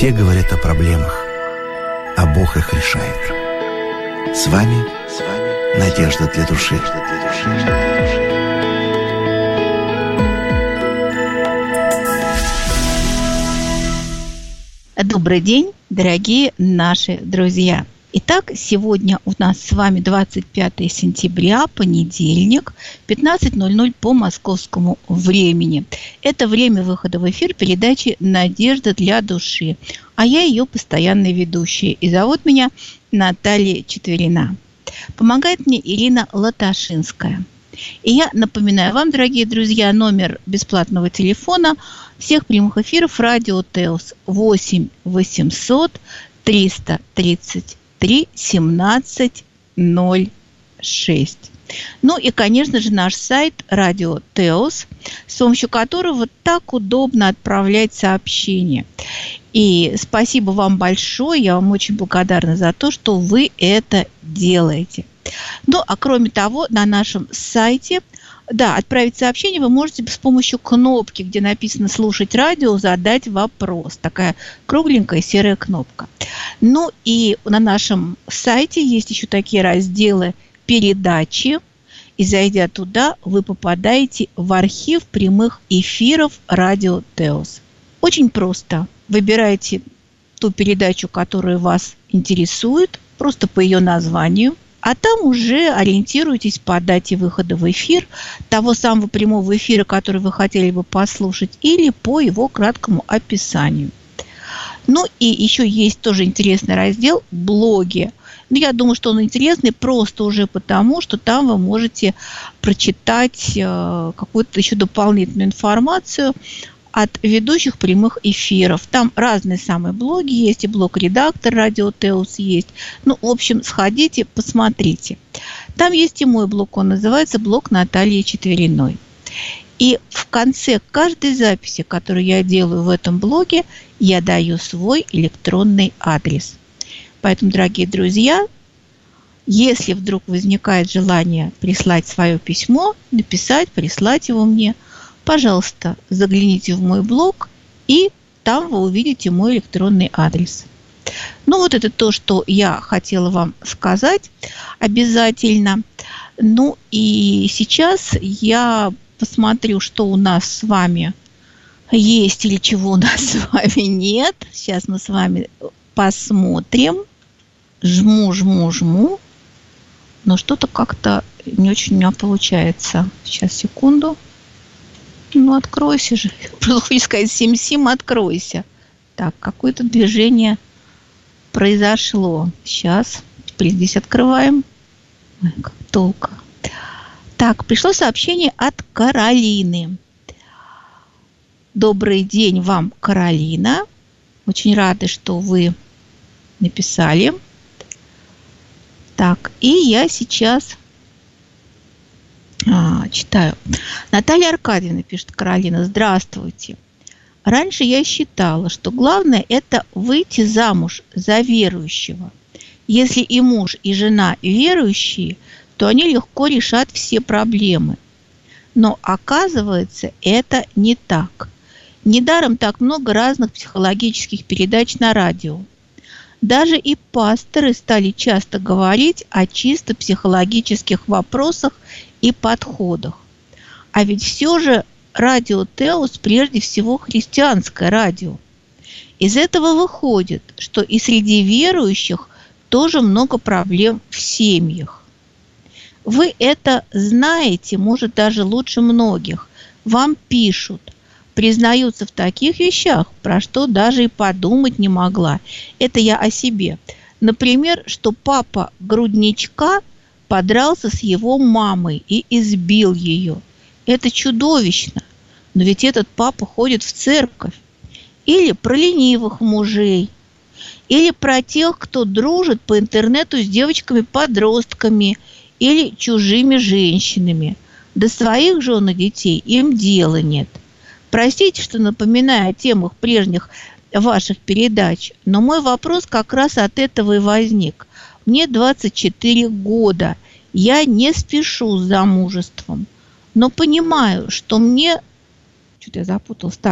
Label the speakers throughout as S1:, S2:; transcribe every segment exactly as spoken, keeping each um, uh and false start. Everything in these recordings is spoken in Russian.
S1: Все говорят о проблемах, а Бог их решает. С вами, с вами Надежда для души.
S2: Добрый день, дорогие наши друзья. Итак, сегодня у нас с вами двадцать пятое сентября, понедельник, пятнадцать ноль ноль по московскому времени. Это время выхода в эфир передачи «Надежда для души». А я ее постоянная ведущая. И зовут меня Наталья Четверина. Помогает мне Ирина Латашинская. И я напоминаю вам, дорогие друзья, номер бесплатного телефона всех прямых эфиров радио ТЭОС восемь восемьсот триста тридцать три семнадцать ноль шесть. Ну и, конечно же, наш сайт радио ТЭОС, с помощью которого так удобно отправлять сообщения. И спасибо вам большое, я вам очень благодарна за то, что вы это делаете. Ну, а кроме того, на нашем сайте, да, отправить сообщение вы можете с помощью кнопки, где написано «Слушать радио», задать вопрос. Такая кругленькая серая кнопка. Ну и на нашем сайте есть еще такие разделы «Передачи». И зайдя туда, вы попадаете в архив прямых эфиров радио ТЭОС. Очень просто. Выбираете ту передачу, которая вас интересует, просто по ее названию. А там уже ориентируйтесь по дате выхода в эфир того самого прямого эфира, который вы хотели бы послушать, или по его краткому описанию. Ну и еще есть тоже интересный раздел «Блоги». Но я думаю, что он интересный просто уже потому, что там вы можете прочитать э, какую-то еще дополнительную информацию от ведущих прямых эфиров. Там разные самые блоги есть, и блог-редактор радио ТЭОС есть. Ну, в общем, сходите, посмотрите. Там есть и мой блог, он называется «Блог Натальи Четвериной». И в конце каждой записи, которую я делаю в этом блоге, я даю свой электронный адрес. Поэтому, дорогие друзья, если вдруг возникает желание прислать свое письмо, написать, прислать его мне, пожалуйста, загляните в мой блог, и там вы увидите мой электронный адрес. Ну, вот это то, что я хотела вам сказать обязательно. Ну, и сейчас я посмотрю, что у нас с вами есть или чего у нас с вами нет. Сейчас мы с вами посмотрим. Жму, жму, жму. Но что-то как-то не очень у меня получается. Сейчас, секунду. Ну, откройся же. Просто хочу сказать, сим-сим, откройся. Так, какое-то движение произошло. Сейчас. Теперь здесь открываем. Ой, как долго. Так, пришло сообщение от Каролины. Добрый день вам, Каролина. Очень рада, что вы написали. Так, и я сейчас а, читаю. Наталья Аркадьевна, пишет Каролина, здравствуйте. Раньше я считала, что главное это выйти замуж за верующего. Если и муж, и жена верующие, то они легко решат все проблемы. Но оказывается, это не так. Недаром так много разных психологических передач на радио. Даже и пасторы стали часто говорить о чисто психологических вопросах и подходах. А ведь все же радио ТЭОС прежде всего христианское радио. Из этого выходит, что и среди верующих тоже много проблем в семьях. Вы это знаете, может, даже лучше многих. Вам пишут, признаются в таких вещах, про что даже и подумать не могла. Это я о себе. Например, что папа грудничка подрался с его мамой и избил ее. Это чудовищно. Но ведь этот папа ходит в церковь. Или про ленивых мужей. Или про тех, кто дружит по интернету с девочками-подростками или чужими женщинами. До своих жен и детей им дела нет. Простите, что напоминаю о темах прежних ваших передач, но мой вопрос как раз от этого и возник. Мне двадцать четыре года, я не спешу с замужеством, но понимаю, что мне... Что-то я запуталась. Так,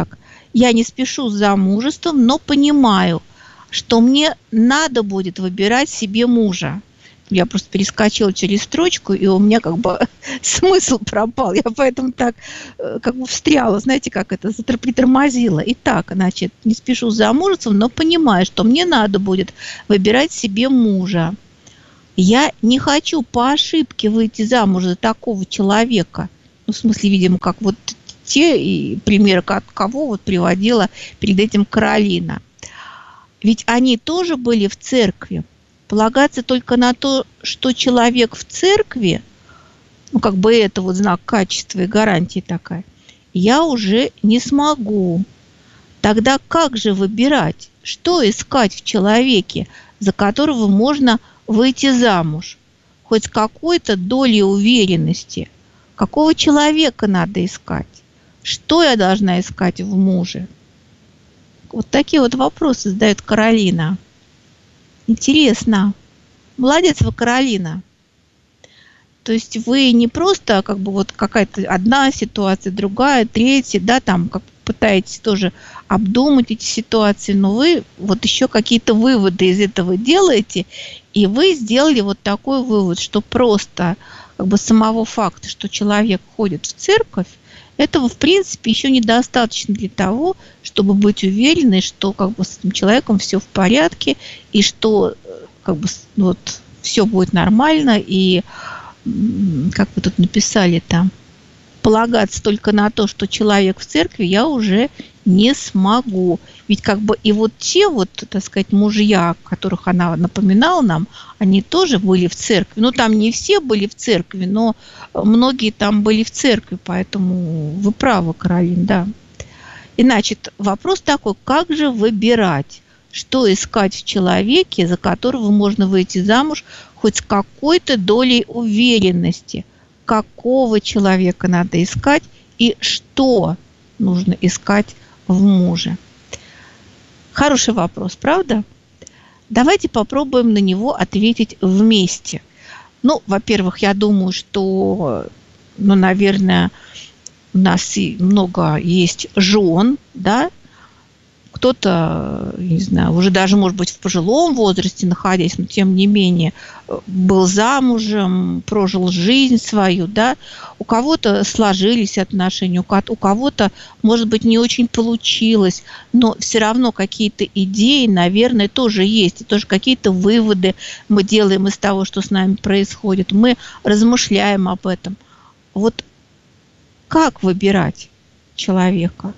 S2: Я не спешу с замужеством, но понимаю, что мне надо будет выбирать себе мужа. Я просто перескочила через строчку, и у меня как бы смысл пропал. Я поэтому так как бы встряла, знаете, как это, притормозила. Итак, значит, не спешу с замужеством, но понимаю, что мне надо будет выбирать себе мужа. Я не хочу по ошибке выйти замуж за такого человека. Ну, в смысле, видимо, как вот те и примеры, от кого вот приводила перед этим Каролина. Ведь они тоже были в церкви. Полагаться только на то, что человек в церкви, ну, как бы это вот знак качества и гарантии такая, я уже не смогу. Тогда как же выбирать, что искать в человеке, за которого можно выйти замуж? Хоть с какой-то долей уверенности. Какого человека надо искать? Что я должна искать в муже? Вот такие вот вопросы задает Каролина. Интересно. Молодец вы, Каролина. То есть вы не просто как бы вот какая-то одна ситуация, другая, третья, да, там как пытаетесь тоже обдумать эти ситуации, но вы вот еще какие-то выводы из этого делаете, и вы сделали вот такой вывод, что просто как бы самого факта, что человек ходит в церковь, этого, в принципе, еще недостаточно для того, чтобы быть уверенной, что как бы с этим человеком все в порядке, и что как бы вот все будет нормально, и как вы тут написали там, полагаться только на то, что человек в церкви, я уже не смогу. Ведь как бы и вот те вот, так сказать, мужья, которых она напоминала нам, они тоже были в церкви. Ну, там не все были в церкви, но многие там были в церкви, поэтому вы правы, Каролин, да. И, значит, вопрос такой, как же выбирать, что искать в человеке, за которого можно выйти замуж хоть с какой-то долей уверенности, какого человека надо искать и что нужно искать в муже. Хороший вопрос, правда? Давайте попробуем на него ответить вместе. Ну, во-первых, я думаю, что, ну, наверное, у нас и много есть жен, да, кто-то, не знаю, уже даже, может быть, в пожилом возрасте находясь, но тем не менее был замужем, прожил жизнь свою, да, у кого-то сложились отношения, у кого-то, может быть, не очень получилось, но все равно какие-то идеи, наверное, тоже есть, и тоже какие-то выводы мы делаем из того, что с нами происходит, мы размышляем об этом. Вот как выбирать человека,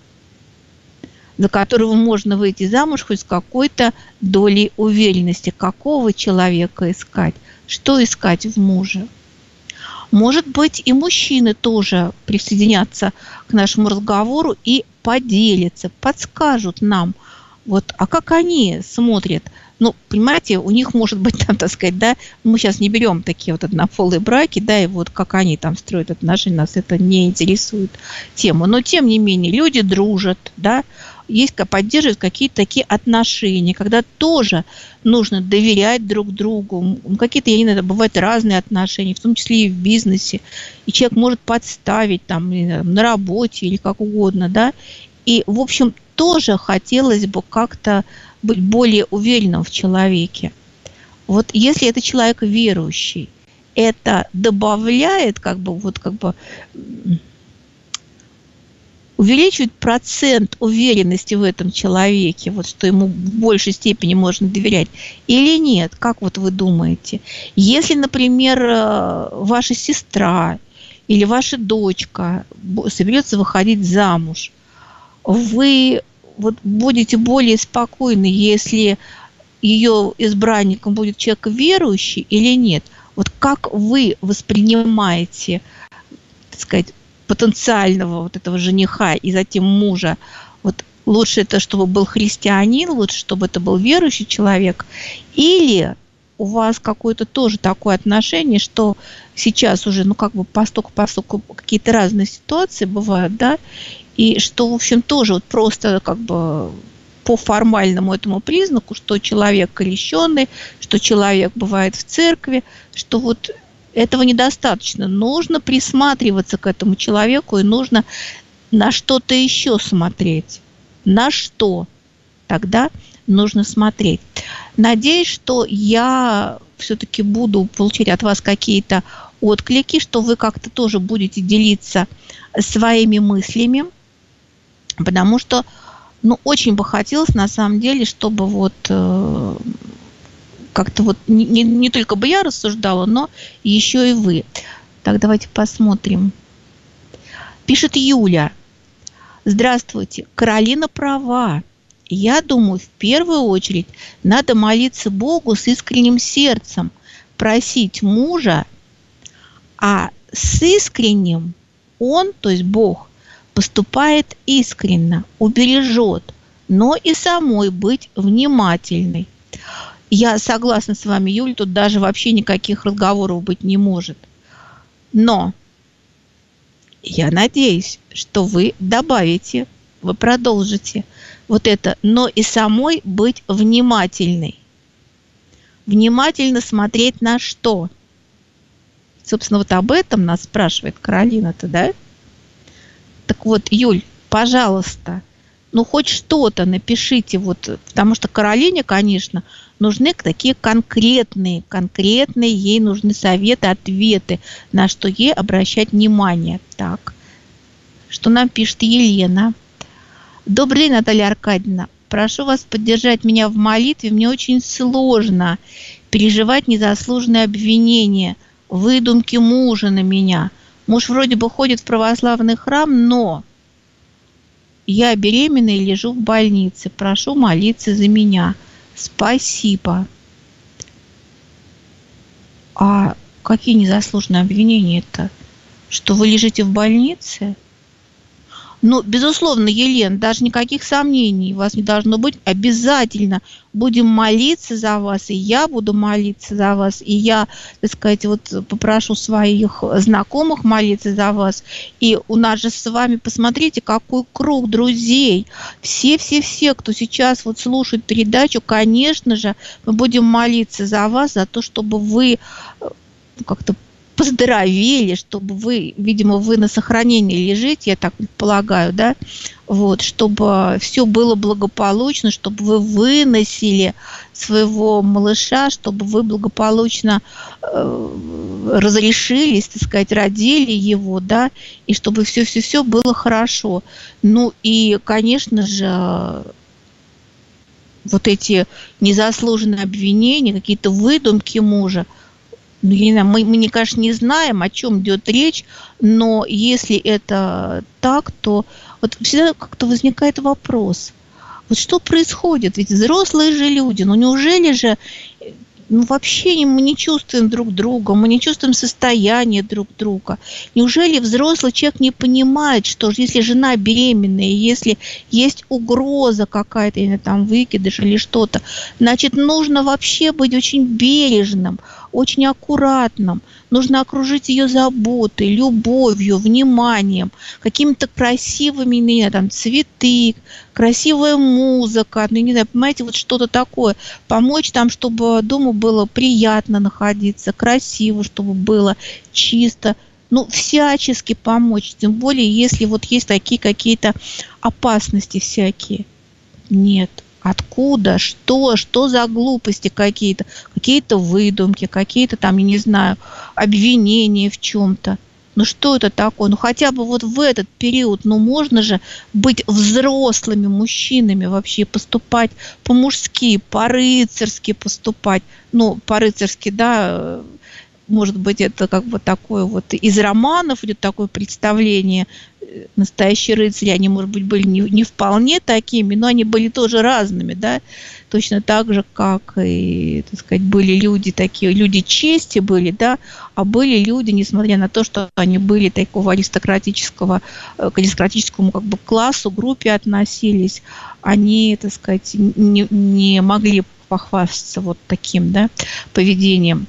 S2: за которого можно выйти замуж хоть с какой-то долей уверенности, какого человека искать, что искать в муже? Может быть, и мужчины тоже присоединятся к нашему разговору и поделятся, подскажут нам, вот, а как они смотрят. Ну, понимаете, у них может быть там, так сказать, да, мы сейчас не берем такие вот однополые браки, да, и вот как они там строят отношения, нас это не интересует тема. Но, тем не менее, люди дружат, да, есть, поддерживают какие-то такие отношения, когда тоже нужно доверять друг другу. Какие-то, я не знаю, бывают разные отношения, в том числе и в бизнесе. И человек может подставить там на работе или как угодно, да. И, в общем, тоже хотелось бы как-то быть более уверенным в человеке. Вот если это человек верующий, это добавляет, как бы, вот как бы увеличивает процент уверенности в этом человеке, вот что ему в большей степени можно доверять, или нет? Как вот вы думаете? Если, например, ваша сестра или ваша дочка соберется выходить замуж, вы вот будете более спокойны, если ее избранником будет человек верующий или нет? Вот как вы воспринимаете, так сказать, потенциального вот этого жениха и затем мужа? Вот лучше это, чтобы был христианин, лучше, чтобы это был верующий человек, или у вас какое-то тоже такое отношение, что сейчас уже, ну, как бы постоку, постоку какие-то разные ситуации бывают, да, и что, в общем, тоже вот просто как бы по формальному этому признаку, что человек крещенный, что человек бывает в церкви, что вот этого недостаточно. Нужно присматриваться к этому человеку и нужно на что-то еще смотреть. на что тогда нужно смотреть. Надеюсь, что я все-таки буду получать от вас какие-то отклики, что вы как-то тоже будете делиться своими мыслями, потому что, ну, очень бы хотелось, на самом деле, чтобы вот э, как-то вот не, не, не только бы я рассуждала, но еще и вы. Так, давайте посмотрим. Пишет Юля. Здравствуйте, Каролина права. Я думаю, в первую очередь надо молиться Богу с искренним сердцем, просить мужа, а с искренним он, то есть Бог, поступает искренно, убережет, но и самой быть внимательной. Я согласна с вами, Юля, тут даже вообще никаких разговоров быть не может. Но я надеюсь, что вы добавите, вы продолжите вот это, но и самой быть внимательной. Внимательно смотреть на что? Собственно, вот об этом нас спрашивает Каролина-то, да? Так вот, Юль, пожалуйста, ну хоть что-то напишите, вот, потому что Каролине, конечно, нужны такие конкретные, конкретные, ей нужны советы, ответы, на что ей обращать внимание. Так, что нам пишет Елена. Добрый день, Наталья Аркадьевна. Прошу вас поддержать меня в молитве. Мне очень сложно переживать незаслуженные обвинения, выдумки мужа на меня. Муж вроде бы ходит в православный храм, но я беременна и лежу в больнице. Прошу молиться за меня. Спасибо. А какие незаслуженные обвинения-то? Что вы лежите в больнице? Ну, безусловно, Елена, даже никаких сомнений у вас не должно быть. Обязательно будем молиться за вас, и я буду молиться за вас, и я, так сказать, вот попрошу своих знакомых молиться за вас. И у нас же с вами, посмотрите, какой круг друзей. Все-все-все, кто сейчас вот слушает передачу, конечно же, мы будем молиться за вас, за то, чтобы вы как-то поздоровели, чтобы вы, видимо, вы на сохранении лежите, я так предполагаю, да, вот, чтобы все было благополучно, чтобы вы выносили своего малыша, чтобы вы благополучно э, разрешились, так сказать, родили его, да, и чтобы все-все-все было хорошо. Ну и, конечно же, вот эти незаслуженные обвинения, какие-то выдумки мужа, ну, я не знаю, мы, мы, конечно, не знаем, о чем идет речь, но если это так, то вот всегда как-то возникает вопрос, вот что происходит? Ведь взрослые же люди, ну неужели же, ну вообще мы не чувствуем друг друга, мы не чувствуем состояние друг друга. Неужели взрослый человек не понимает, что если жена беременная, если есть угроза какая-то, или там выкидыш или что-то, значит, нужно вообще быть очень бережным, очень аккуратным. Нужно окружить ее заботой, любовью, вниманием, какими-то красивыми, не знаю, там, цветы, красивая музыка, ну, не знаю, понимаете, вот что-то такое. Помочь там, чтобы дома было приятно находиться, красиво, чтобы было чисто. Ну, всячески помочь, тем более, если вот есть такие какие-то опасности всякие. Нет. Откуда? Что? Что за глупости какие-то? Какие-то выдумки, какие-то там, я не знаю, обвинения в чем-то. Ну что это такое? Ну хотя бы вот в этот период, ну можно же быть взрослыми мужчинами вообще, поступать по-мужски, по-рыцарски поступать. Ну, по-рыцарски, да, может быть, это как бы такое вот из романов идет такое представление. Настоящие рыцари, они, может быть, были не, не вполне такими, но они были тоже разными, да, точно так же, как и, так сказать, были люди такие, люди чести были, да, а были люди, несмотря на то, что они были такого аристократического, к аристократическому как бы классу, группе относились, они, так сказать, не, не могли похвастаться вот таким, да, поведением.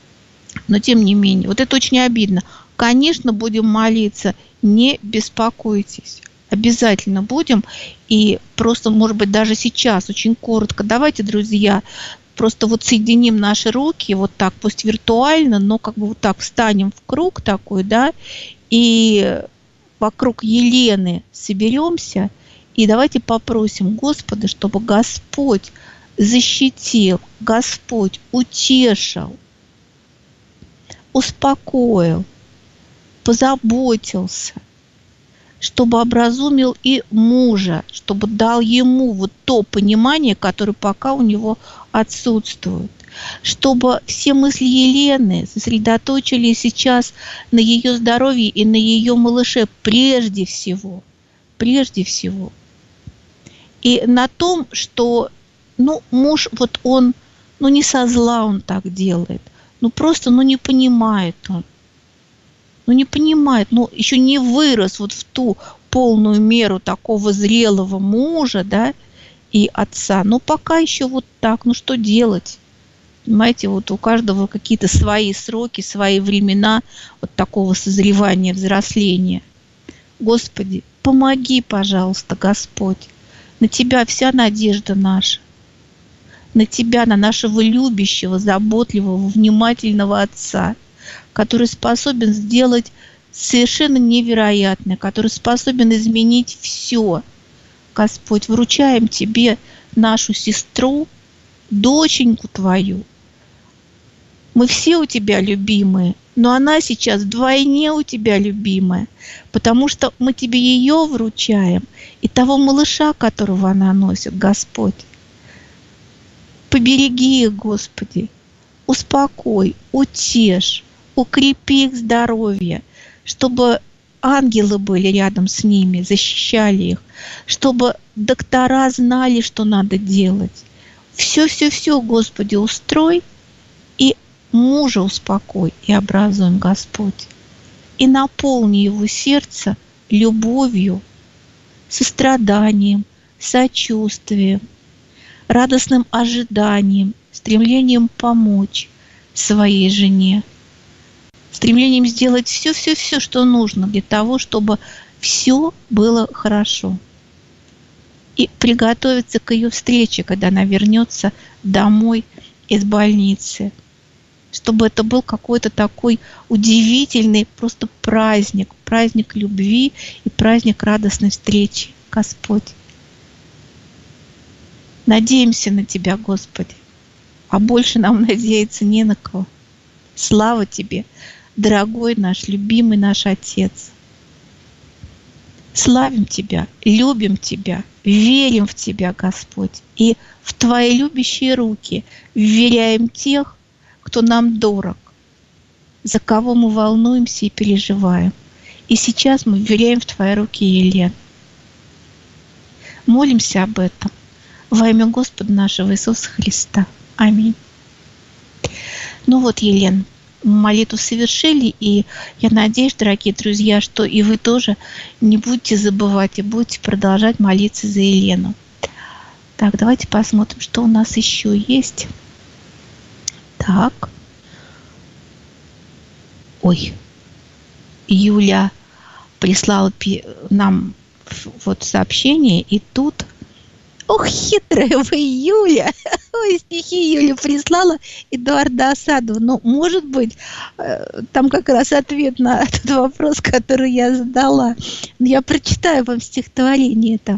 S2: Но тем не менее, вот это очень обидно. Конечно, будем молиться, не беспокойтесь. Обязательно будем. И просто, может быть, даже сейчас, очень коротко, давайте, друзья, просто вот соединим наши руки, вот так, пусть виртуально, но как бы вот так встанем в круг такой, да, и вокруг Елены соберемся И давайте попросим Господа, чтобы Господь защитил, Господь утешил, успокоил, позаботился, чтобы образумил и мужа, чтобы дал ему вот то понимание, которое пока у него отсутствует. Чтобы все мысли Елены сосредоточились сейчас на ее здоровье и на ее малыше прежде всего. Прежде всего. И на том, что ну, муж, вот он, ну не со зла он так делает, ну просто, ну не понимает он. Ну не понимает, ну еще не вырос вот в ту полную меру такого зрелого мужа, да, и отца. Но пока еще вот так, ну что делать? Понимаете, вот у каждого какие-то свои сроки, свои времена вот такого созревания, взросления. Господи, помоги, пожалуйста, Господь. На Тебя вся надежда наша. На Тебя, на нашего любящего, заботливого, внимательного Отца, который способен сделать совершенно невероятное, который способен изменить все. Господь, вручаем Тебе нашу сестру, доченьку Твою. Мы все у Тебя любимые, но она сейчас вдвойне у Тебя любимая, потому что мы Тебе ее вручаем и того малыша, которого она носит, Господь. Побереги их, Господи, успокой, утешь, укрепи их здоровье, чтобы ангелы были рядом с ними, защищали их, чтобы доктора знали, что надо делать. Все-все-все, Господи, устрой и мужа успокой и образуй, Господь. И наполни его сердце любовью, состраданием, сочувствием, радостным ожиданием, стремлением помочь своей жене, стремлением сделать все-все-все, что нужно для того, чтобы все было хорошо. И приготовиться к ее встрече, когда она вернется домой из больницы. Чтобы это был какой-то такой удивительный просто праздник, праздник любви и праздник радостной встречи, Господь. Надеемся на Тебя, Господи, а больше нам надеяться не на кого. Слава Тебе, дорогой наш, любимый наш Отец. Славим Тебя, любим Тебя, верим в Тебя, Господь, и в Твои любящие руки вверяем тех, кто нам дорог, за кого мы волнуемся и переживаем. И сейчас мы вверяем в Твои руки Елену. Молимся об этом во имя Господа нашего Иисуса Христа. Аминь. Ну вот, Елена, молитву совершили, и я надеюсь, дорогие друзья, что и вы тоже не будете забывать и будете продолжать молиться за Елену. Так, давайте посмотрим, что у нас еще есть. Так. Ой. Юля прислала нам вот сообщение, и тут... Ох, хитрая вы, Юля! Ой, стихи Юля прислала Эдуарда Асадова. Ну, может быть, там как раз ответ на этот вопрос, который я задала. Но я прочитаю вам стихотворение это.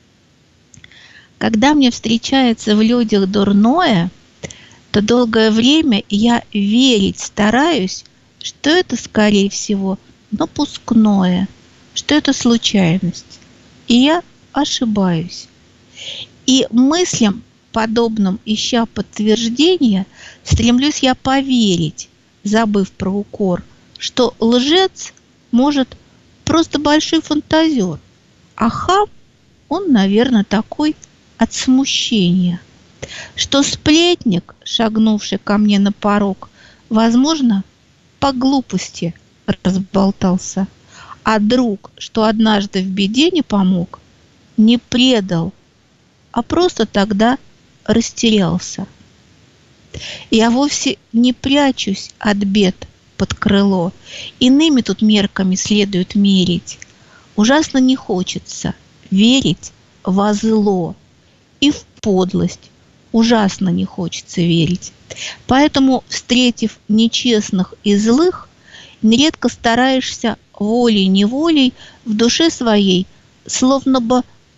S2: Когда мне встречается в людях дурное, то долгое время я верить стараюсь, что это, скорее всего, напускное, что это случайность. И я ошибаюсь. И мыслям, подобным, ища подтверждения, стремлюсь я поверить, забыв про укор, что лжец может просто большой фантазер, а хам, он, наверное, такой от смущения, что сплетник, шагнувший ко мне на порог, возможно, по глупости разболтался, а друг, что однажды в беде не помог, не предал, а просто тогда растерялся. Я вовсе не прячусь от бед под крыло, иными тут мерками следует мерить. Ужасно не хочется верить во зло, и в подлость ужасно не хочется верить. Поэтому, встретив нечестных и злых, нередко стараешься волей-неволей в душе своей словно бы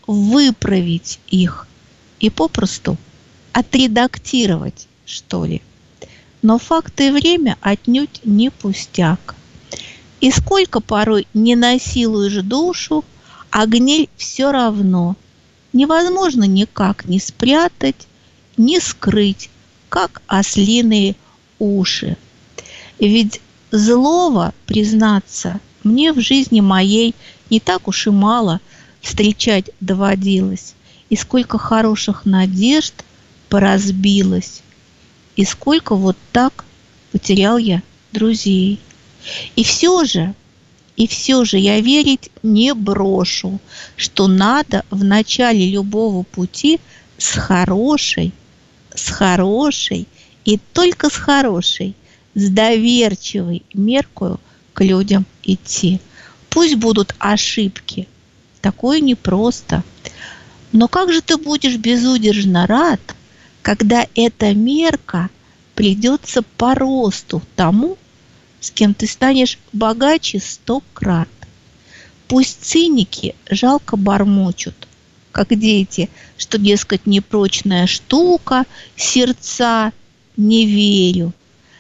S2: выправить их и попросту отредактировать, что ли. Но факты и время отнюдь не пустяк. И сколько порой не насилуешь душу, а гниль все равно невозможно никак не спрятать, не скрыть, как ослиные уши. Ведь злого, признаться, мне в жизни моей не так уж и мало встречать доводилось. И сколько хороших надежд поразбилось. И сколько вот так потерял я друзей. И все же, и все же я верить не брошу, что надо в начале любого пути с хорошей, с хорошей и только с хорошей, с доверчивой меркою к людям идти. Пусть будут ошибки, такое непросто. Но как же ты будешь безудержно рад, когда эта мерка придется по росту тому, с кем ты станешь богаче сто крат. Пусть циники жалко бормочут, как дети, что, дескать, непрочная штука, сердца, не верю.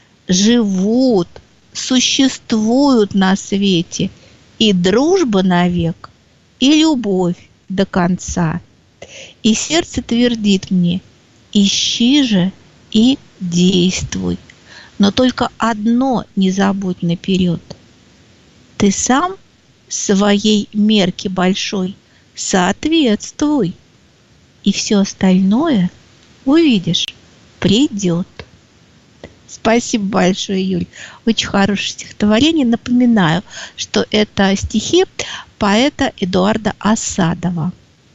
S2: Живут, существуют на свете и дружба навек, и любовь до конца. И сердце твердит мне: ищи же и действуй. Но только одно не забудь наперед. Ты сам своей мерке большой соответствуй. И все остальное, увидишь, придет. Спасибо большое, Юль. Очень хорошее стихотворение. Напоминаю, что это стихи поэта Эдуарда Асадова.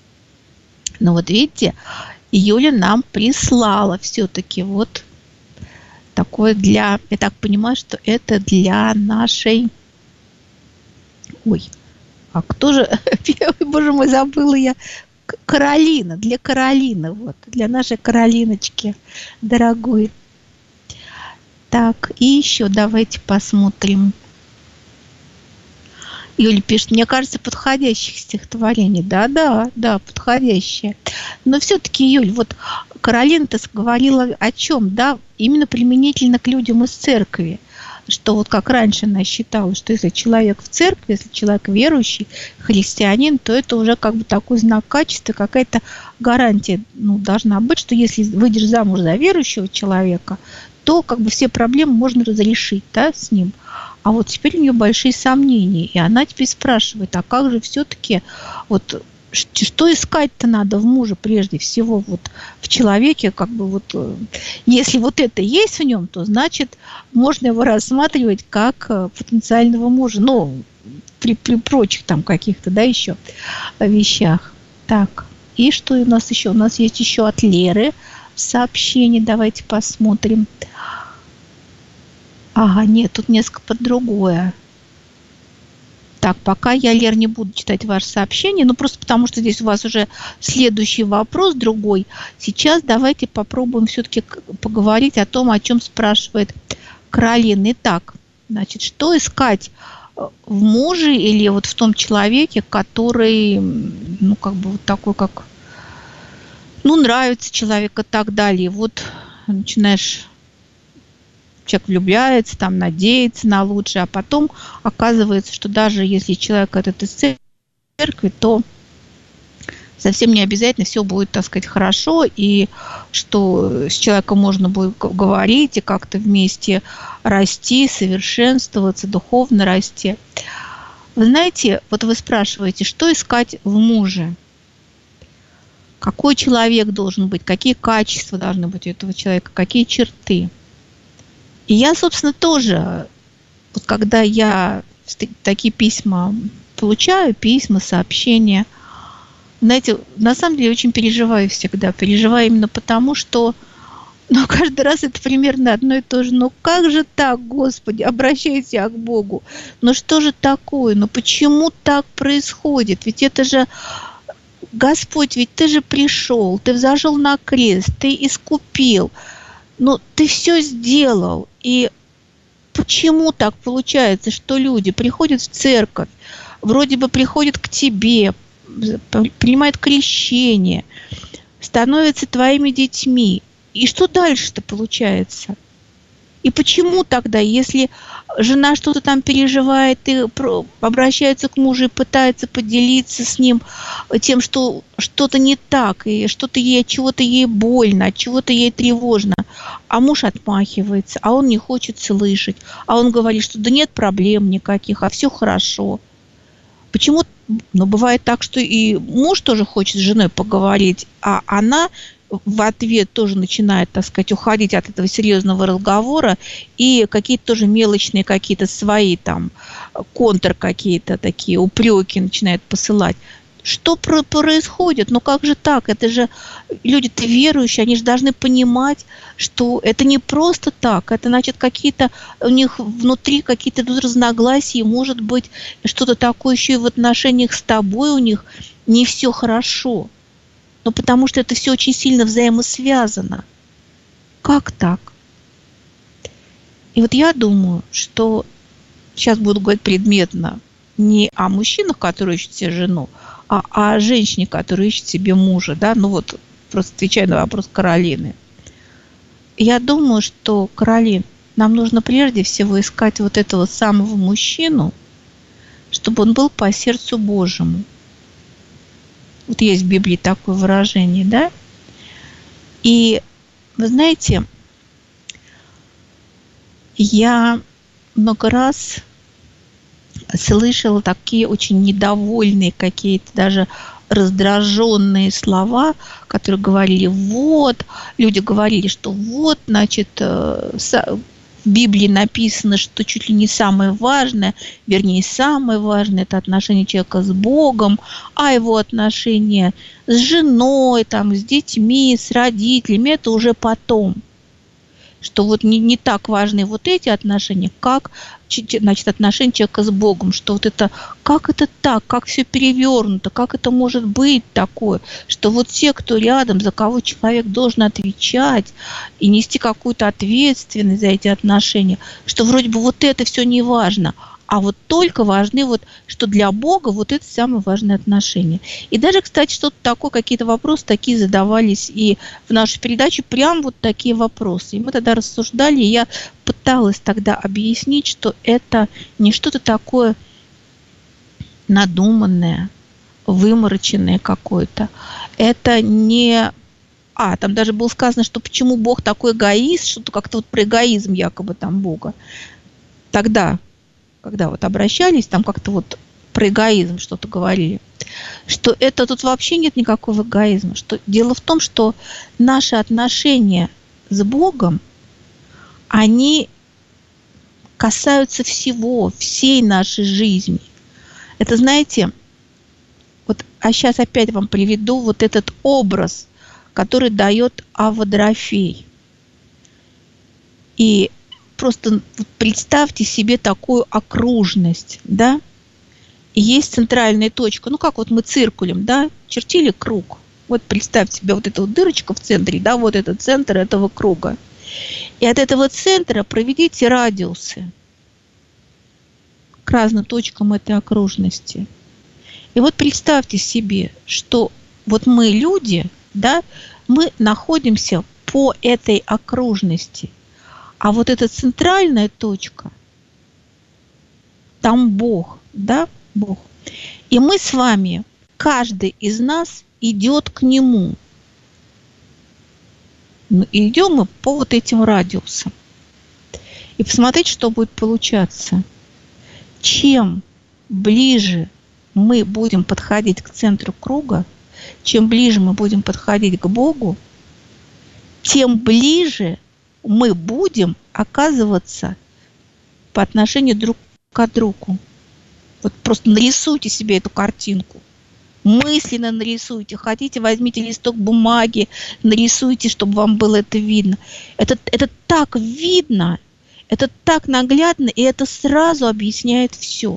S2: Ну вот видите, Юля нам прислала все-таки вот такое для... Я так понимаю, что это для нашей... Ой, а кто же... Боже мой, забыла я. Каролина, для Каролины, вот, для нашей Каролиночки дорогой. Так, и еще давайте посмотрим. Юля пишет: мне кажется, подходящих стихотворений. Да, да, да, подходящие. Но все-таки, Юль, вот Каролина-то говорила о чем, да, именно применительно к людям из церкви. Что вот как раньше она считала, что если человек в церкви, если человек верующий, христианин, то это уже как бы такой знак качества, какая-то гарантия, ну, должна быть, что если выйдешь замуж за верующего человека, то как бы все проблемы можно разрешить, да, с ним. А вот теперь у нее большие сомнения, и она теперь спрашивает: а как же все-таки вот что искать-то надо в муже прежде всего, вот в человеке, как бы вот, если вот это есть в нем, то значит можно его рассматривать как потенциального мужа, ну, при, при прочих там каких-то, да, еще вещах. Так, и что у нас еще? У нас есть еще от Леры сообщение, давайте посмотрим. Ага, нет, тут несколько под другое. Так, пока я, Лер, не буду читать ваше сообщение, ну просто потому, что здесь у вас уже следующий вопрос другой. Сейчас давайте попробуем все-таки поговорить о том, о чем спрашивает Каролина. Итак, значит, что искать в муже или вот в том человеке, который, ну, как бы вот такой, как, ну, нравится человек и так далее. Вот начинаешь... Человек влюбляется, там, надеется на лучшее, а потом оказывается, что даже если человек этот из церкви, то совсем не обязательно все будет, так сказать, хорошо, и что с человеком можно будет говорить и как-то вместе расти, совершенствоваться, духовно расти. Вы знаете, вот вы спрашиваете, что искать в муже? Какой человек должен быть, какие качества должны быть у этого человека, какие черты? И я, собственно, тоже, вот когда я такие письма получаю, письма, сообщения, знаете, на самом деле очень переживаю всегда. Переживаю именно потому, что, ну, каждый раз это примерно одно и то же. Ну, как же так, Господи, обращайся к Богу. Ну, что же такое? Ну, почему так происходит? Ведь это же... Господь, ведь ты же пришел, ты взошел на крест, ты искупил. Ну, ты все сделал. И почему так получается, что люди приходят в церковь, вроде бы приходят к тебе, принимают крещение, становятся твоими детьми. И что дальше-то получается? И почему тогда, если жена что-то там переживает и обращается к мужу и пытается поделиться с ним тем, что что-то не так, и что-то ей, от чего-то ей больно, от чего-то ей тревожно, а муж отмахивается, а он не хочет слышать, а он говорит, что да нет проблем никаких, а все хорошо. Почему? Ну, бывает так, что и муж тоже хочет с женой поговорить, а она в ответ тоже начинает, так сказать, уходить от этого серьезного разговора и какие-то тоже мелочные какие-то свои там контр какие-то такие упреки начинает посылать. Что про- происходит? Ну как же так? Это же люди-то верующие, они же должны понимать, что это не просто так. Это значит какие-то у них внутри какие-то тут разногласия, может быть что-то такое еще и в отношениях с тобой у них не все хорошо. Но потому что это все очень сильно взаимосвязано. Как так? И вот я думаю, что сейчас буду говорить предметно не о мужчинах, которые ищут себе жену, а о женщине, которая ищет себе мужа. Да? Ну вот, просто отвечая на вопрос Каролины. Я думаю, что, Каролин, нам нужно прежде всего искать вот этого самого мужчину, чтобы он был по сердцу Божьему. Вот есть в Библии такое выражение, да? И вы знаете, я много раз слышала такие очень недовольные какие-то даже раздраженные слова, которые говорили, вот, люди говорили, что вот, значит, в Библии написано, что чуть ли не самое важное, вернее, самое важное, это отношение человека с Богом, а его отношения с женой, там, с детьми, с родителями, это уже потом. Что вот не, не так важны вот эти отношения, как, значит, отношения человека с Богом, что вот это, как это так, как все перевернуто, как это может быть такое, что вот те, кто рядом, за кого человек должен отвечать и нести какую-то ответственность за эти отношения, что вроде бы вот это все не важно, а вот только важны вот, что для Бога вот это самые важные отношения. И даже, кстати, что-то такое, какие-то вопросы такие задавались и в нашей передаче, прям вот такие вопросы. И мы тогда рассуждали, и я пыталась тогда объяснить, что это не что-то такое надуманное, вымороченное какое-то. Это не... А, там даже было сказано, что почему Бог такой эгоист, что-то как-то вот про эгоизм якобы там Бога. Тогда... когда вот обращались, там как-то вот про эгоизм что-то говорили, что это тут вообще нет никакого эгоизма. Что дело в том, что наши отношения с Богом, они касаются всего, всей нашей жизни. Это, знаете, вот, а сейчас опять вам приведу вот этот образ, который дает Авва Дорофей. И просто представьте себе такую окружность, да, и есть центральная точка, ну как вот мы циркулем, да, чертили круг, вот представьте себе вот эта вот дырочка в центре, да, вот этот центр этого круга, и от этого центра проведите радиусы к разным точкам этой окружности. И вот представьте себе, что вот мы люди, да, мы находимся по этой окружности. А вот эта центральная точка, там Бог, да, Бог. И мы с вами, каждый из нас идет к Нему. И идем мы по вот этим радиусам. И посмотрите, что будет получаться. Чем ближе мы будем подходить к центру круга, чем ближе мы будем подходить к Богу, тем ближе мы будем оказываться по отношению друг к другу. Вот просто нарисуйте себе эту картинку. Мысленно нарисуйте. Хотите, возьмите листок бумаги, нарисуйте, чтобы вам было это видно. Это, это так видно, это так наглядно, и это сразу объясняет все.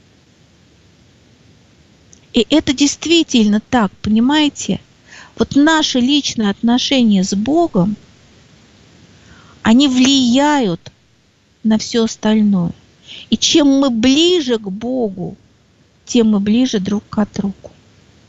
S2: И это действительно так, понимаете? Вот наши личные отношения с Богом, они влияют на все остальное. И чем мы ближе к Богу, тем мы ближе друг к другу.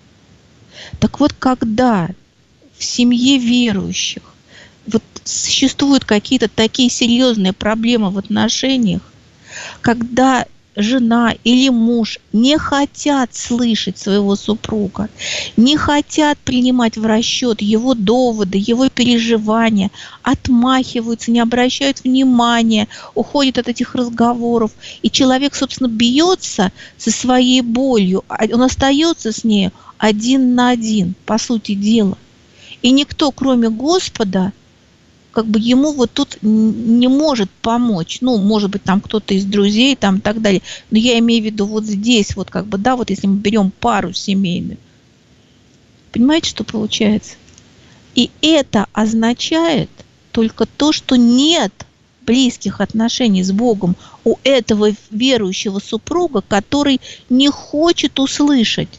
S2: Так вот, когда в семье верующих вот существуют какие-то такие серьезные проблемы в отношениях, когда жена или муж не хотят слышать своего супруга, не хотят принимать в расчет его доводы, его переживания, отмахиваются, не обращают внимания, уходят от этих разговоров. И человек, собственно, бьется со своей болью, он остается с ней один на один, по сути дела. И никто, кроме Господа, как бы ему вот тут не может помочь. Ну, может быть, там кто-то из друзей, там и так далее. Но я имею в виду вот здесь, вот как бы, да, вот если мы берем пару семейную. Понимаете, что получается? И это означает только то, что нет близких отношений с Богом у этого верующего супруга, который не хочет услышать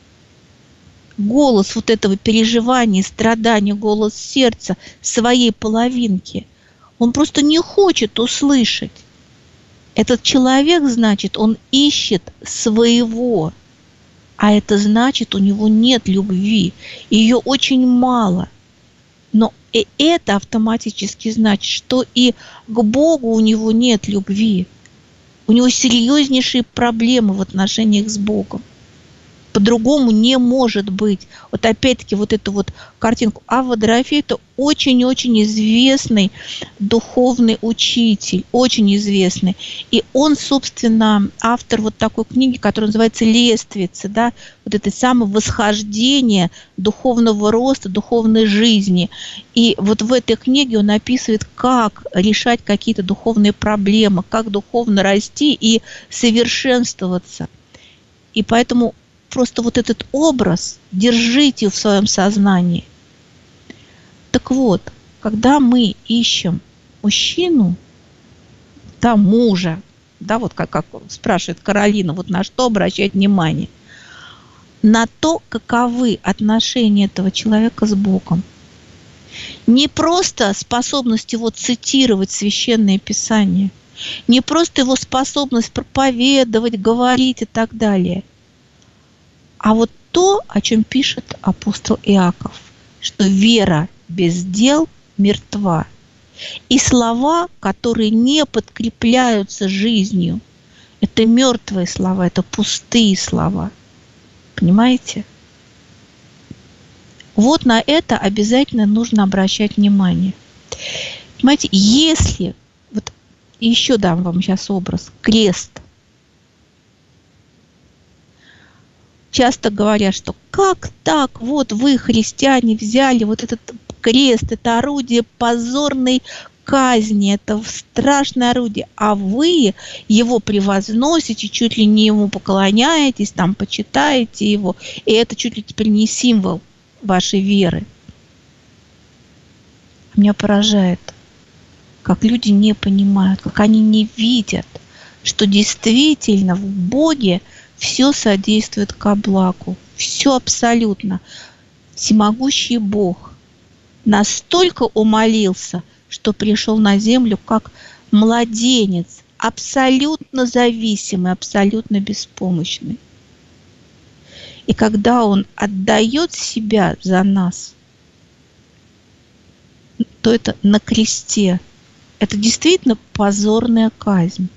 S2: голос вот этого переживания, страдания, голос сердца своей половинки. Он просто не хочет услышать. Этот человек, значит, он ищет своего. А это значит, у него нет любви. Ее очень мало. Но и это автоматически значит, что и к Богу у него нет любви. У него серьезнейшие проблемы в отношениях с Богом. По-другому не может быть. Вот опять-таки вот эту вот картинку. Авва Дорофей – это очень-очень известный духовный учитель, очень известный. И он, собственно, автор вот такой книги, которая называется «Лествица», да, вот это самое восхождение духовного роста, духовной жизни. И вот в этой книге он описывает, как решать какие-то духовные проблемы, как духовно расти и совершенствоваться. И поэтому просто вот этот образ держите в своем сознании. Так вот, когда мы ищем мужчину, да, мужа, да, вот как, как спрашивает Каролина, вот на что обращать внимание? На то, каковы отношения этого человека с Богом. Не просто способность его цитировать Священное Писание, не просто его способность проповедовать, говорить и так далее, а вот то, о чем пишет апостол Иаков, что вера без дел мертва. И слова, которые не подкрепляются жизнью, это мертвые слова, это пустые слова. Понимаете? Вот на это обязательно нужно обращать внимание. Понимаете, если, вот еще дам вам сейчас образ, крест. Часто говорят, что как так, вот вы, христиане, взяли вот этот крест, это орудие позорной казни, это страшное орудие, а вы его превозносите, чуть ли не ему поклоняетесь, там почитаете его, и это чуть ли теперь не символ вашей веры. Меня поражает, как люди не понимают, как они не видят, что действительно в Боге все содействует ко благу. Все абсолютно. Всемогущий Бог настолько умолился, что пришел на землю как младенец, абсолютно зависимый, абсолютно беспомощный. И когда Он отдает себя за нас, то это на кресте. Это действительно позорная казнь.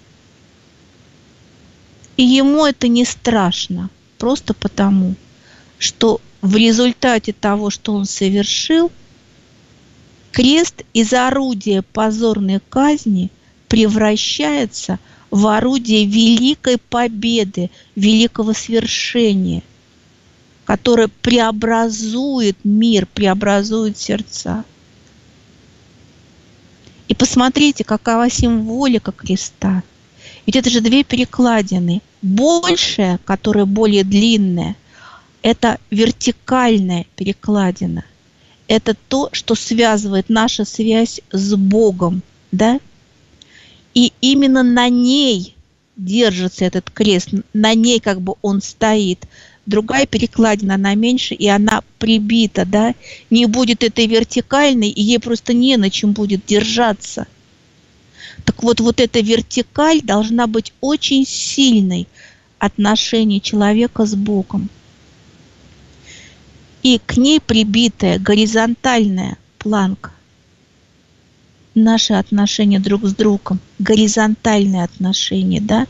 S2: И ему это не страшно, просто потому, что в результате того, что он совершил, крест из орудия позорной казни превращается в орудие великой победы, великого свершения, которое преобразует мир, преобразует сердца. И посмотрите, какова символика креста. Ведь это же две перекладины. Большая, которая более длинная, это вертикальная перекладина. Это то, что связывает наша связь с Богом, да? И именно на ней держится этот крест, на ней как бы он стоит. Другая перекладина, она меньше, и она прибита, да? Не будет этой вертикальной, и ей просто не на чем будет держаться. Так вот, вот эта вертикаль должна быть очень сильной отношение человека с Богом. и к ней прибитая горизонтальная планка. Наши отношения друг с другом, горизонтальные отношения, да?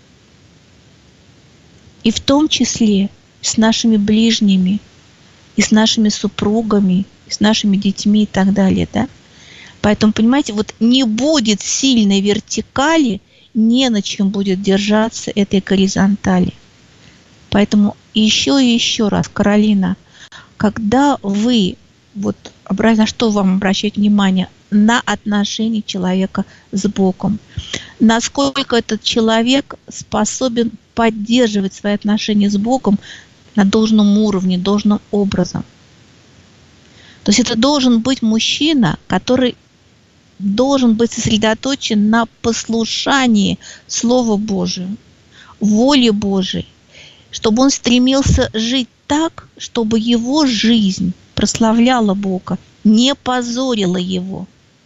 S2: И в том числе с нашими ближними, и с нашими супругами, и с нашими детьми и так далее, да? Поэтому, понимаете, вот не будет сильной вертикали, не на чем будет держаться этой горизонтали. Поэтому еще и еще раз, Каролина, когда вы, вот на что вам обращать внимание, на отношения человека с Богом, насколько этот человек способен поддерживать свои отношения с Богом на должном уровне, должным образом. То есть это должен быть мужчина, который должен быть сосредоточен на послушании Слова Божию, воле Божией, чтобы он стремился жить так, чтобы его жизнь прославляла Бога, не позорила Его.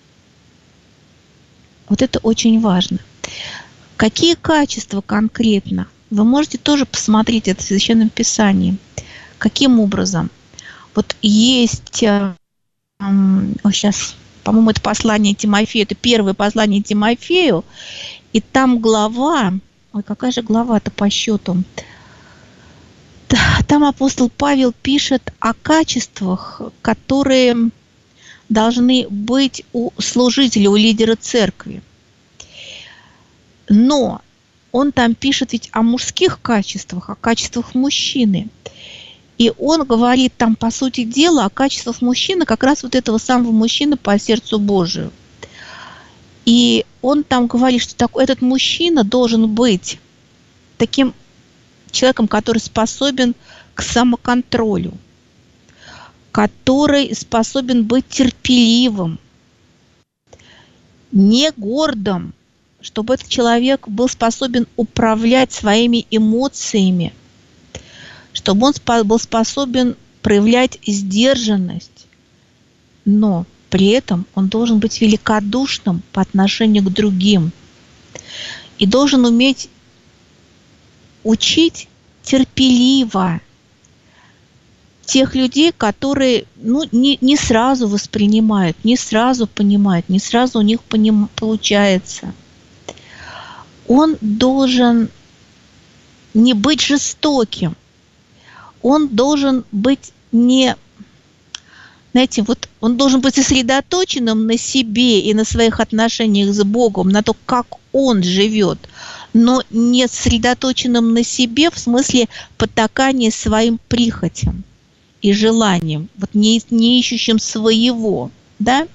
S2: Вот это очень важно. Какие качества конкретно? Вы можете тоже посмотреть это в Священном Писании. Каким образом? Вот есть, э, э, сейчас, по-моему, это послание Тимофею, это первое послание Тимофею, и там глава, ой, какая же глава-то по счету? Там апостол Павел пишет о качествах, которые должны быть у служителя, у лидера церкви. Но он там пишет ведь о мужских качествах, о качествах мужчины. И он говорит там, по сути дела, о качествах мужчины, как раз вот этого самого мужчины по сердцу Божию. И он там говорит, что такой, этот мужчина должен быть таким человеком, который способен к самоконтролю, который способен быть терпеливым, не гордым, чтобы этот человек был способен управлять своими эмоциями, чтобы он был способен проявлять сдержанность, но при этом он должен быть великодушным по отношению к другим и должен уметь учить терпеливо тех людей, которые ну, не, не сразу воспринимают, не сразу понимают, не сразу у них поним, получается. Он должен не быть жестоким, он должен быть не, знаете, вот он должен быть сосредоточенным на себе и на своих отношениях с Богом, на то, как он живет, но не сосредоточенным на себе в смысле потакания своим прихотям и желаниям, вот не, не ищущим своего, да,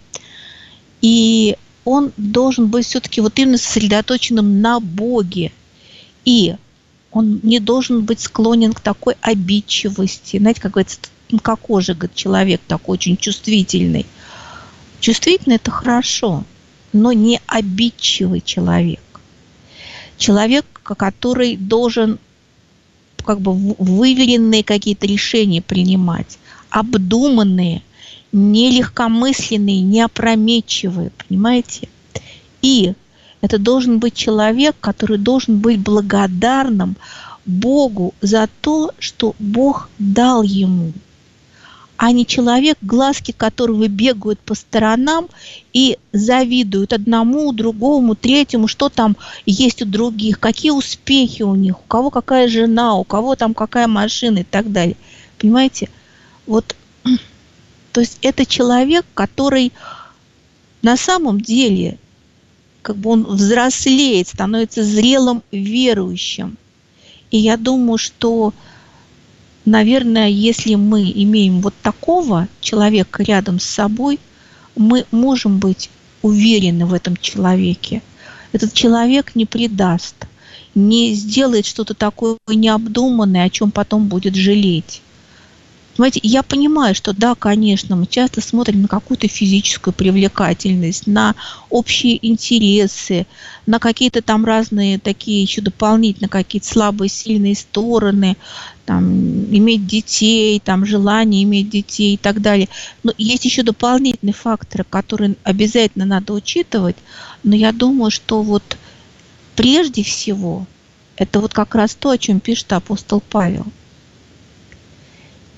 S2: и он должен быть все-таки вот именно сосредоточенным на Боге, и он не должен быть склонен к такой обидчивости, знаете, как говорится, тонкокожий человек такой очень чувствительный. Чувствительный – это хорошо, но не обидчивый человек. Человек, который должен как бы выверенные какие-то решения принимать, обдуманные, не легкомысленные, не опрометчивые, понимаете? И это должен быть человек, который должен быть благодарным Богу за то, что Бог дал ему, а не человек, глазки которого бегают по сторонам и завидуют одному, другому, третьему, что там есть у других, какие успехи у них, у кого какая жена, у кого там какая машина и так далее. Понимаете? Вот, то есть это человек, который на самом деле, как бы он взрослеет, становится зрелым верующим. И я думаю, что, наверное, если мы имеем вот такого человека рядом с собой, мы можем быть уверены в этом человеке. Этот человек не предаст, не сделает что-то такое необдуманное, о чем потом будет жалеть. Понимаете, я понимаю, что да, конечно, мы часто смотрим на какую-то физическую привлекательность, на общие интересы, на какие-то там разные такие еще дополнительно какие-то слабые, сильные стороны, там, иметь детей, там, желание иметь детей и так далее. Но есть еще дополнительные факторы, которые обязательно надо учитывать, но я думаю, что вот прежде всего это вот как раз то, о чем пишет апостол Павел.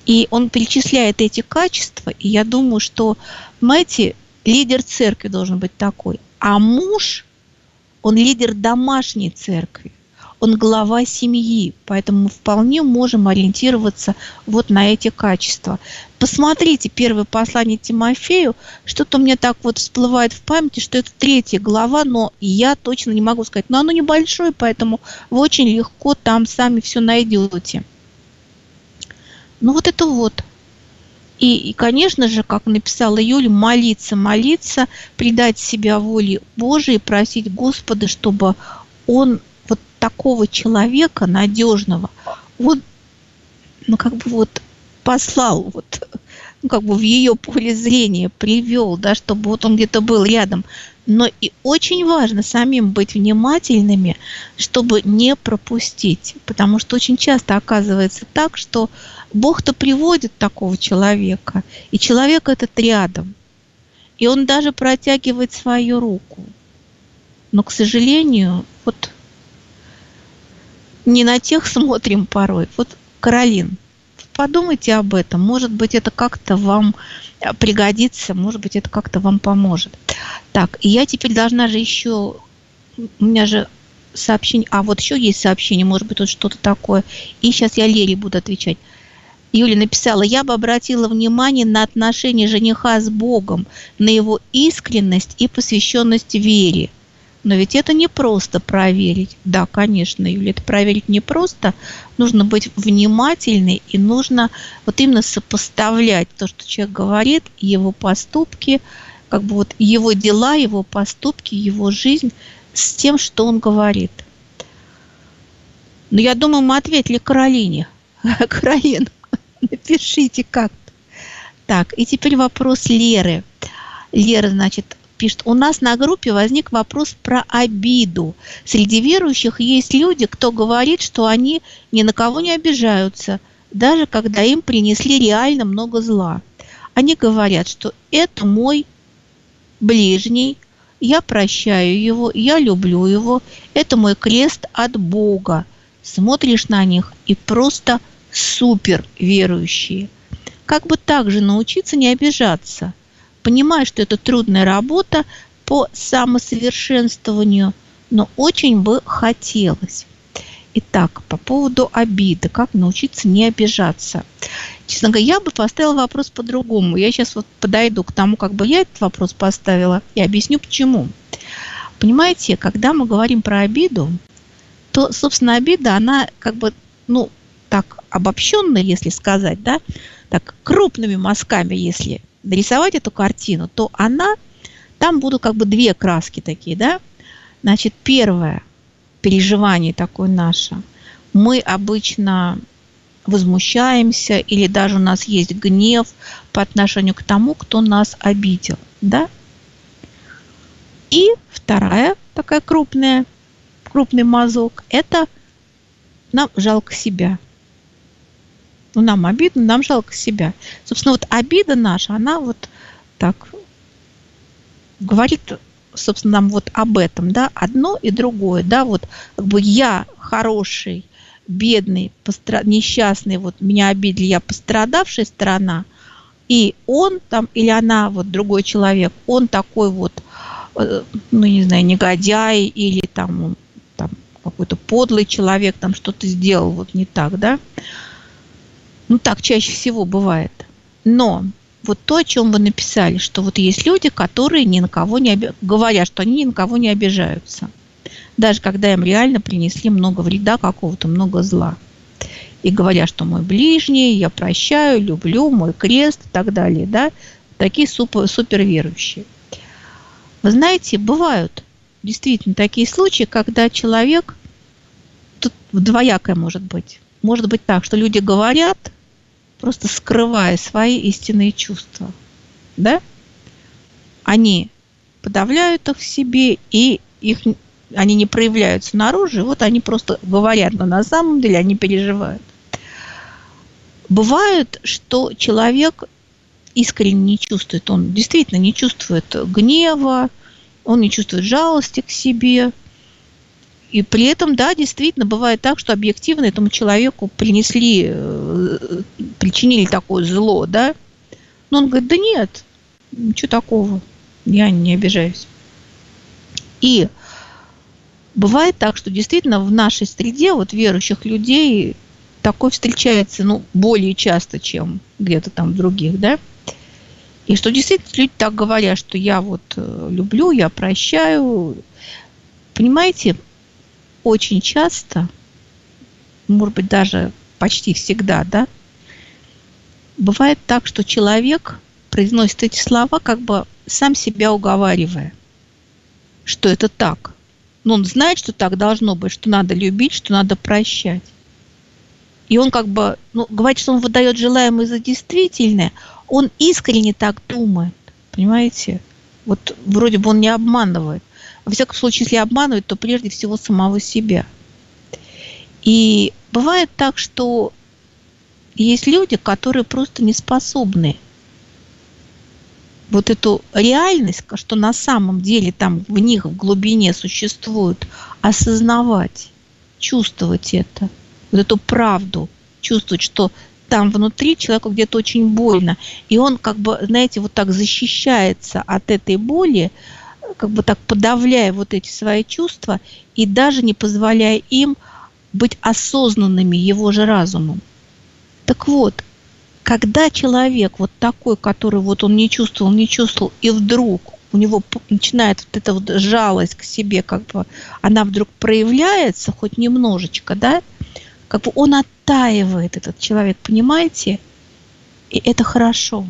S2: И он перечисляет эти качества, и я думаю, что, знаете, лидер церкви должен быть такой. А муж, он лидер домашней церкви, он глава семьи, поэтому мы вполне можем ориентироваться вот на эти качества. Посмотрите первое послание Тимофею, что-то у меня так вот всплывает в памяти, что это третья глава, но я точно не могу сказать. Но оно небольшое, поэтому вы очень легко там сами все найдете. Ну вот это вот. И, и, конечно же, как написала Юля, молиться, молиться, предать себя воле Божией, просить Господа, чтобы Он вот такого человека надежного, он, ну, как бы вот послал, вот, ну, как бы в ее поле зрения привел, да, чтобы вот он где-то был рядом. Но и очень важно самим быть внимательными, чтобы не пропустить, потому что очень часто оказывается так, что Бог-то приводит такого человека, и человек этот рядом, и он даже протягивает свою руку. Но, к сожалению, вот не на тех смотрим порой. Вот, Каролин, подумайте об этом. Может быть, это как-то вам пригодится, может быть, это как-то вам поможет. Так, и я теперь должна же еще... У меня же сообщение... А, вот еще есть сообщение, может быть, тут что-то такое. И сейчас я Лере буду отвечать. Юля написала: я бы обратила внимание на отношения жениха с Богом, на его искренность и посвященность вере. Но ведь это не просто проверить. Да, конечно, Юля, это проверить не просто. Нужно быть внимательной, и нужно вот именно сопоставлять то, что человек говорит, его поступки, как бы вот его дела, его поступки, его жизнь с тем, что он говорит. Но я думаю, мы ответили Каролине. Каролина, напишите как-то. Так, и теперь вопрос Леры. Лера, значит, пишет: у нас на группе возник вопрос про обиду. Среди верующих есть люди, кто говорит, что они ни на кого не обижаются, даже когда им принесли реально много зла. Они говорят, что это мой ближний, я прощаю его, я люблю его, это мой крест от Бога. Смотришь на них и просто супер верующие. Как бы также научиться не обижаться? Понимаю, что это трудная работа по самосовершенствованию, но очень бы хотелось. Итак, по поводу обиды, как научиться не обижаться. Честно говоря, я бы поставила вопрос по-другому. Я сейчас вот подойду к тому, как бы я этот вопрос поставила, и объясню почему. Понимаете, когда мы говорим про обиду, то, собственно, обида, она как бы, ну, так обобщенно, если сказать, да, так крупными мазками, если нарисовать эту картину, то она, там будут как бы две краски такие, да. Значит, первое переживание такое наше. Мы обычно возмущаемся, или даже у нас есть гнев по отношению к тому, кто нас обидел, да. И вторая такая крупная, крупный мазок, это нам жалко себя. Ну, нам обидно, нам жалко себя. Собственно, вот обида наша, она вот так говорит, собственно, нам вот об этом, да, одно и другое, да, вот как бы я хороший, бедный, постра... несчастный, вот меня обидели, я пострадавшая сторона, и он там, или она, вот другой человек, он такой вот, ну, не знаю, негодяй, или там, там какой-то подлый человек, там что-то сделал вот не так, да. Ну, так чаще всего бывает. Но вот то, о чем вы написали, что вот есть люди, которые ни на кого не оби... говорят, что они ни на кого не обижаются. Даже когда им реально принесли много вреда какого-то, много зла. И говорят, что мой ближний, я прощаю, люблю, мой крест и так далее. Да? Такие супер, суперверующие. Вы знаете, бывают действительно такие случаи, когда человек, тут двоякое может быть. Может быть так, что люди говорят, просто скрывая свои истинные чувства. Да? Они подавляют их в себе, и их, они не проявляются наружу, и вот они просто говорят, но на самом деле они переживают. Бывает, что человек искренне не чувствует, он действительно не чувствует гнева, он не чувствует жалости к себе. И при этом, да, действительно, бывает так, что объективно этому человеку принесли, причинили такое зло, да? Но он говорит, да нет, ничего такого, я не обижаюсь. И бывает так, что действительно в нашей среде вот верующих людей такое встречается, ну, более часто, чем где-то там в других, да? И что действительно люди так говорят, что я вот люблю, я прощаю. Понимаете, очень часто, может быть, даже почти всегда, да, бывает так, что человек произносит эти слова, как бы сам себя уговаривая, что это так. Но он знает, что так должно быть, что надо любить, что надо прощать. И он как бы, ну, говорит, что он выдает желаемое за действительное, он искренне так думает, понимаете? Вот вроде бы он не обманывает. Во всяком случае, если обманывает, то прежде всего самого себя. И бывает так, что есть люди, которые просто не способны вот эту реальность, что на самом деле там в них в глубине существует, осознавать, чувствовать это, вот эту правду, чувствовать, что там внутри человеку где-то очень больно, и он как бы, знаете, вот так защищается от этой боли, как бы так подавляя вот эти свои чувства и даже не позволяя им быть осознанными его же разумом. Так вот, когда человек вот такой, который вот он не чувствовал, не чувствовал, и вдруг у него начинает вот эта вот жалость к себе, как бы она вдруг проявляется хоть немножечко, да, как бы он оттаивает, этот человек, понимаете? И это хорошо.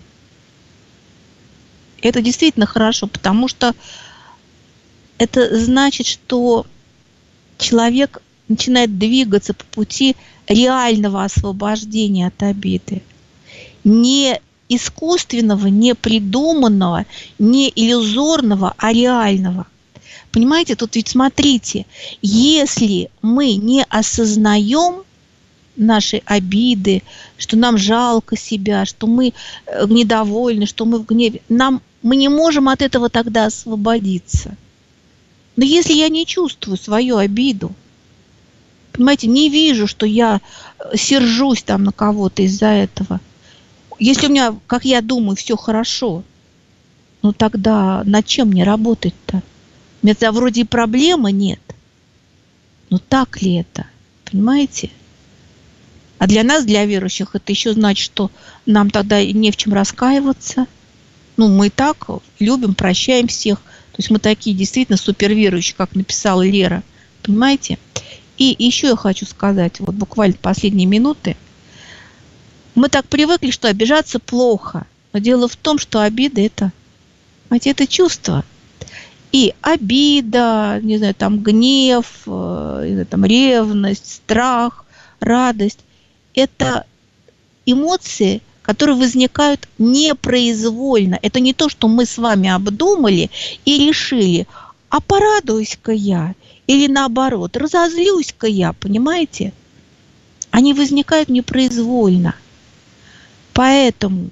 S2: Это действительно хорошо, потому что это значит, что человек начинает двигаться по пути реального освобождения от обиды. Не искусственного, не придуманного, не иллюзорного, а реального. Понимаете, тут ведь смотрите, если мы не осознаем наши обиды, что нам жалко себя, что мы недовольны, что мы в гневе, нам, мы не можем от этого тогда освободиться. Но если я не чувствую свою обиду, понимаете, не вижу, что я сержусь там на кого-то из-за этого, если у меня, как я думаю, все хорошо, ну тогда над чем мне работать-то? У меня тогда вроде и проблемы нет. Но так ли это? Понимаете? А для нас, для верующих, это еще значит, что нам тогда не в чем раскаиваться. Ну, мы и так любим, прощаем всех. То есть мы такие действительно суперверующие, как написала Лера. Понимаете? И еще я хочу сказать, вот буквально последние минуты. Мы так привыкли, что обижаться плохо. Но дело в том, что обида это, знаете, это чувство. И обида, не знаю, там гнев, не знаю, там ревность, страх, радость – это эмоции, которые возникают непроизвольно. Это не то, что мы с вами обдумали и решили, а порадуюсь-ка я, или наоборот, разозлюсь-ка я, понимаете? Они возникают непроизвольно. Поэтому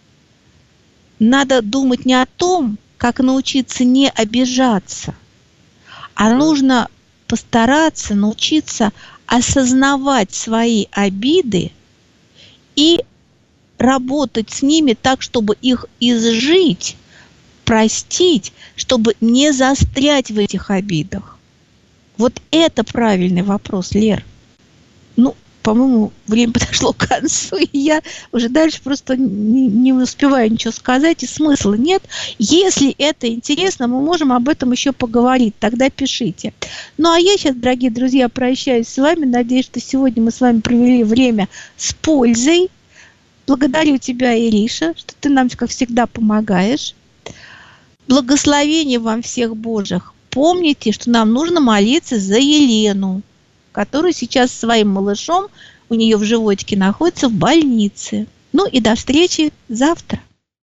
S2: надо думать не о том, как научиться не обижаться, а нужно постараться научиться осознавать свои обиды и работать с ними так, чтобы их изжить, простить, чтобы не застрять в этих обидах. Вот это правильный вопрос, Лер. Ну, по-моему, время подошло к концу, и я уже дальше просто не, не успеваю ничего сказать, и смысла нет. Если это интересно, мы можем об этом еще поговорить, тогда пишите. Ну, а я сейчас, дорогие друзья, прощаюсь с вами. Надеюсь, что сегодня мы с вами провели время с пользой. Благодарю тебя, Ириша, что ты нам, как всегда, помогаешь. Благословения вам всех Божьих. Помните, что нам нужно молиться за Елену, которая сейчас со своим малышом, у нее в животике находится в больнице. Ну и до встречи завтра.